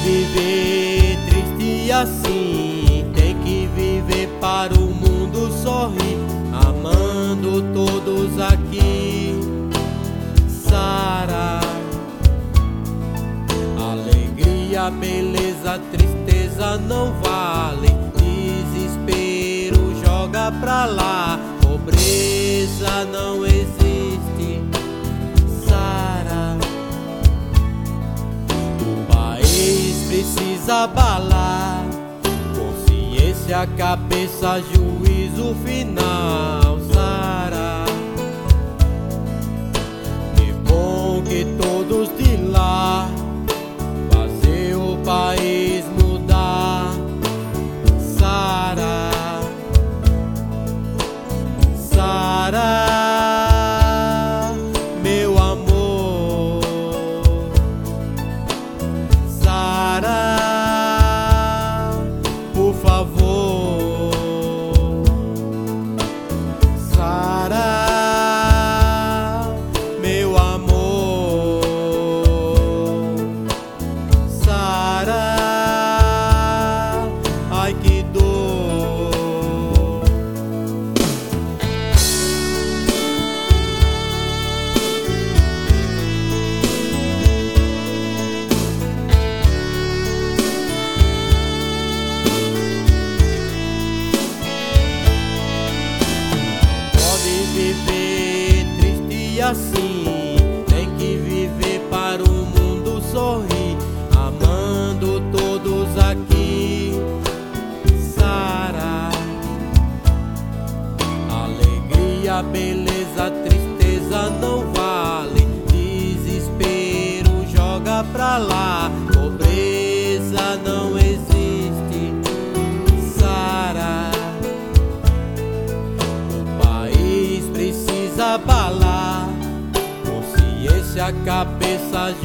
viver triste assim, tem que viver para o mundo sorrir, amando todos aqui. Sara, alegria, beleza, tristeza não vale, desespero joga pra lá, pobreza não existe. Sara, o país precisa balar, consciência, cabeça, juízo final. Sara, que bom que todos de lá fazer o país mudar. Sara, Sara, meu amor. Sara, por favor. Sara, meu amor. Sara, ai que dor. Viver triste assim, tem que viver para o mundo sorrir, amando todos aqui. Sara, alegria, beleza, tristeza não vale, desespero joga pra lá, pobreza não existe. Sara, precisa balar, consciência, cabeça,